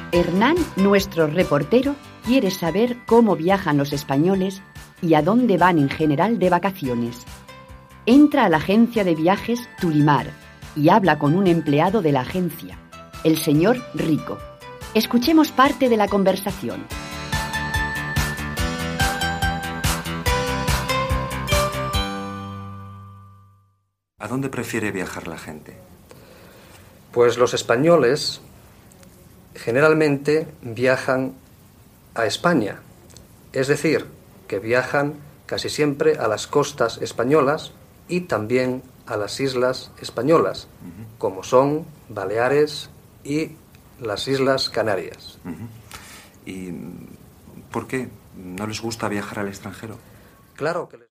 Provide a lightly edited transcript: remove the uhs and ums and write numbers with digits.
Hernán, nuestro reportero, quiere saber cómo viajan los españoles y a dónde van en general de vacaciones. Entra a la agencia de viajes Tulimar y habla con un empleado de la agencia, el señor Rico. Escuchemos parte de la conversación. ¿A dónde prefiere viajar la gente? Pues los españoles generalmente viajan a España, es decir, que viajan casi siempre a las costas españolas y también a las islas españolas, como son Baleares y las Islas Canarias. ¿Y por qué no les gusta viajar al extranjero? Claro que